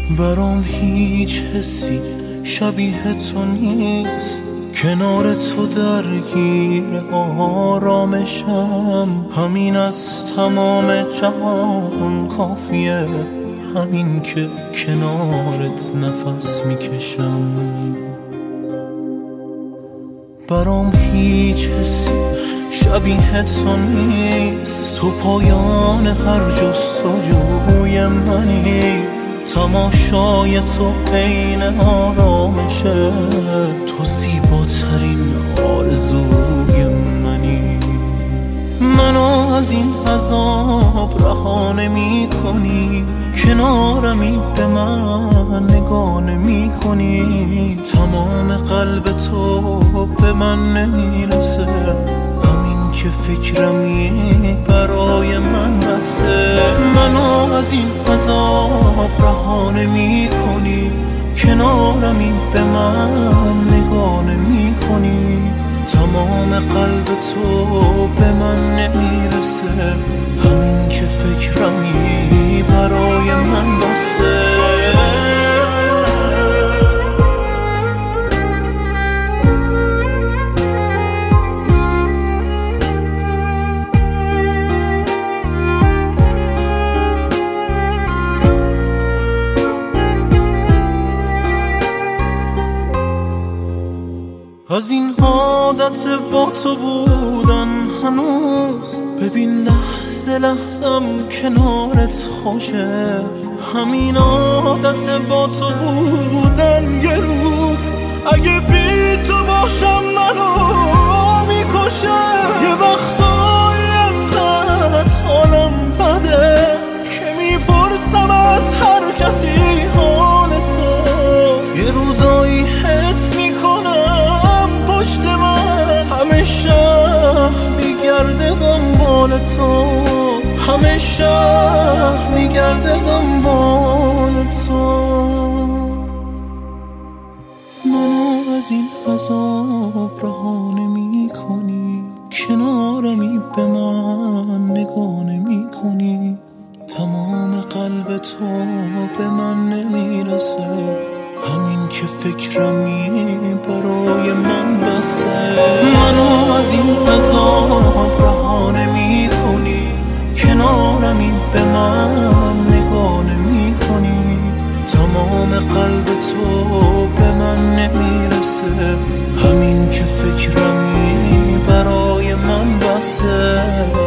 برام هیچ حسی شبیه تو نیست، کنار تو درگیر آرامشم. همین از تمام جهان کافیه، همین که کنارت نفس میکشم. برام هیچ حسی شبیه تو نیست، تو پایان هر جستجوی منی. تماشای تو عین آرامشه، تو زیباترین آرزوی منی. منو از این عذاب رها نمی کنی، کنارمی به من نگاه نمی کنی. تمام قلب تو به من نمیرسه، همین که فکرمی برای من بسه. منو از این عذاب رها نمی کنی، کنارمی به من نگاه نمی کنی. تمام قلب تو به من نمیرسه، همین که فکرمی برای من بسه. از این عادت با تو بودن هنوز، ببین لحظه لحظم کنارت خوشه. همین عادت با تو بودن یه روز اگه بی تو باشم منو میکشه. یه وقتایی انقدر حالم بده که میپرسم از هر کسی حال تو. یه روزایی حس میکنم پشت من همه شهر میگرده دنبال تو، همه شهر میگرده دنبال تو. منو از این عذاب رها نمی کنی، کنارمی به من نگاه نمی کنی. تمام قلب تو به من نمیرسه، همین که فکرمی برای من بسه. منو از این عذاب رها نمی کنی، کنارمی به من نگاه نمی کنی. تمام قلب تو به من نمیرسه، همین که فکرمی برای من بسه.